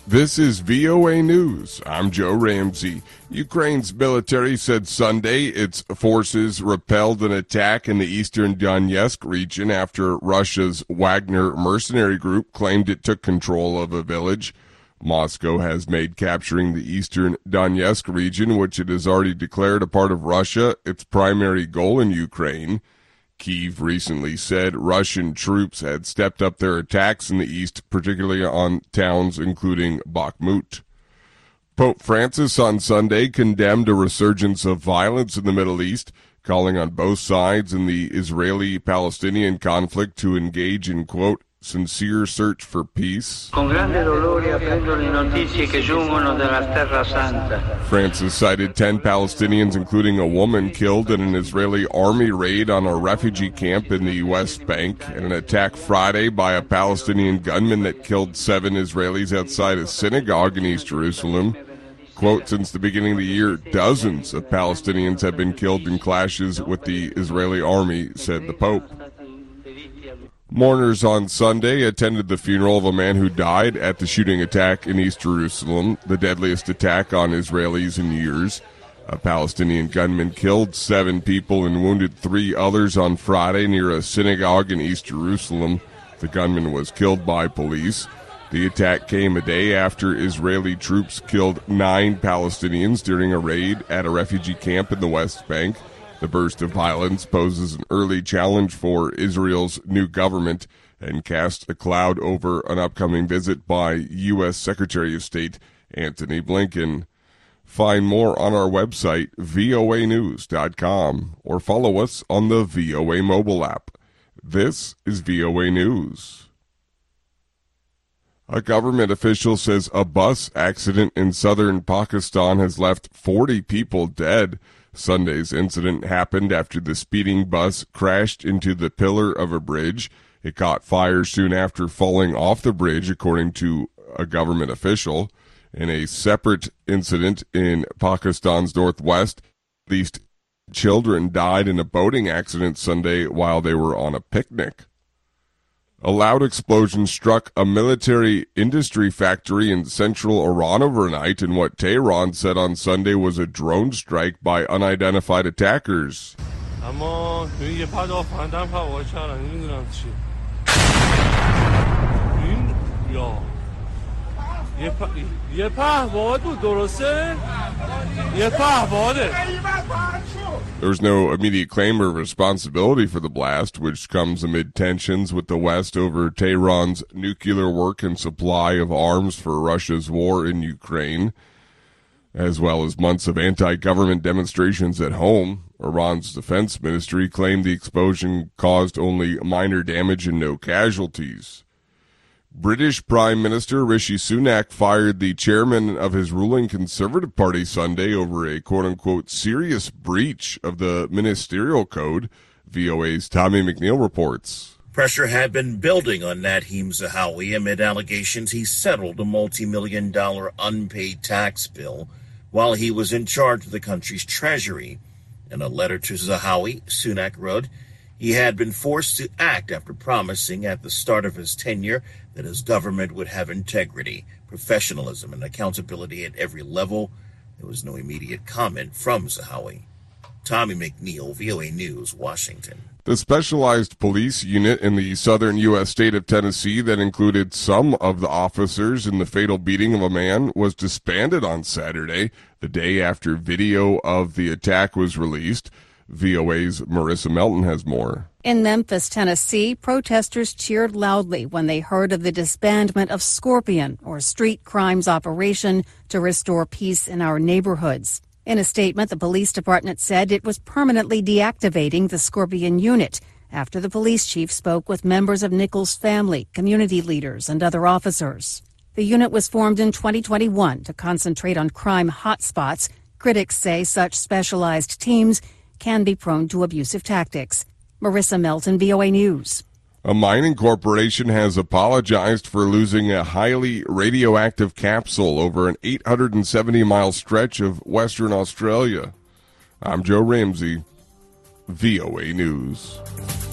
This is VOA News. I'm Joe Ramsey. Ukraine's military said Sunday its forces repelled an attack in the eastern Donetsk region after Russia's Wagner mercenary group claimed it took control of a village. Moscow has made capturing the eastern Donetsk region, which it has already declared a part of Russia, its primary goal in Ukraine. Kyiv recently said Russian troops had stepped up their attacks in the east, particularly on towns including Bakhmut. Pope Francis on Sunday condemned a resurgence of violence in the Middle East, calling on both sides in the Israeli-Palestinian conflict to engage in, quote, sincere search for peace. Francis cited 10 Palestinians, including a woman, killed in an Israeli army raid on a refugee camp in the West Bank, and an attack Friday by a Palestinian gunman that killed 7 Israelis outside a synagogue in East Jerusalem. Quote, since the beginning of the year, dozens of Palestinians have been killed in clashes with the Israeli army, said the Pope. Mourners on Sunday attended the funeral of a man who died at the shooting attack in East Jerusalem, the deadliest attack on Israelis in years. A Palestinian gunman killed 7 people and wounded 3 others on Friday near a synagogue in East Jerusalem. The gunman was killed by police. The attack came a day after Israeli troops killed 9 Palestinians during a raid at a refugee camp in the West Bank. The burst of violence poses an early challenge for Israel's new government and casts a cloud over an upcoming visit by U.S. Secretary of State Antony Blinken. Find more on our website, voanews.com, or follow us on the VOA mobile app. This is VOA News. A government official says a bus accident in southern Pakistan has left 40 people dead. Sunday's incident happened after the speeding bus crashed into the pillar of a bridge. It caught fire soon after falling off the bridge, according to a government official. In a separate incident in Pakistan's northwest, at least children died in a boating accident Sunday while they were on a picnic. A loud explosion struck a military industry factory in central Iran overnight in what Tehran said on Sunday was a drone strike by unidentified attackers. There was no immediate claim or responsibility for the blast, which comes amid tensions with the West over Tehran's nuclear work and supply of arms for Russia's war in Ukraine, as well as months of anti-government demonstrations at home. Iran's defense ministry claimed the explosion caused only minor damage and no casualties. British Prime Minister Rishi Sunak fired the chairman of his ruling Conservative Party Sunday over a quote-unquote serious breach of the ministerial code. VOA's Tommy McNeil reports. Pressure had been building on Nadhim Zahawi amid allegations he settled a multi-million-dollar unpaid tax bill while he was in charge of the country's treasury. In a letter to Zahawi, Sunak wrote, he had been forced to act after promising at the start of his tenure that his government would have integrity, professionalism, and accountability at every level. There was no immediate comment from Zahawi. Tommy McNeil, VOA News, Washington. The specialized police unit in the southern U.S. state of Tennessee that included some of the officers in the fatal beating of a man was disbanded on Saturday, the day after video of the attack was released. VOA's Marissa Melton has more. In Memphis, Tennessee, protesters cheered loudly when they heard of the disbandment of Scorpion, or street crimes operation to restore peace in our neighborhoods. In a statement, the police department said it was permanently deactivating the Scorpion unit after the police chief spoke with members of Nichols' family, community leaders, and other officers. The unit was formed in 2021 to concentrate on crime hotspots. Critics say such specialized teams can be prone to abusive tactics. Marissa Melton, VOA News. A mining corporation has apologized for losing a highly radioactive capsule over an 870-mile stretch of Western Australia. I'm Joe Ramsey, VOA News.